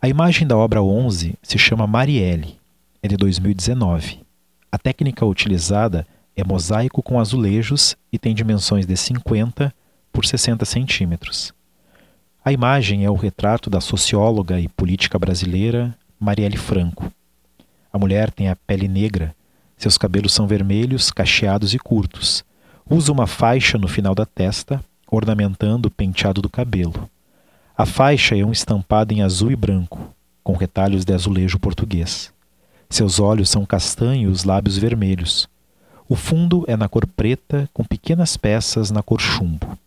A imagem da obra 11 se chama Marielle, é de 2019. A técnica utilizada é mosaico com azulejos e tem dimensões de 50 por 60 centímetros. A imagem é o retrato da socióloga e política brasileira Marielle Franco. A mulher tem a pele negra, seus cabelos são vermelhos, cacheados e curtos. Usa uma faixa no final da testa, ornamentando o penteado do cabelo. A faixa é um estampado em azul e branco, com retalhos de azulejo português. Seus olhos são castanhos e os lábios vermelhos. O fundo é na cor preta, com pequenas peças na cor chumbo.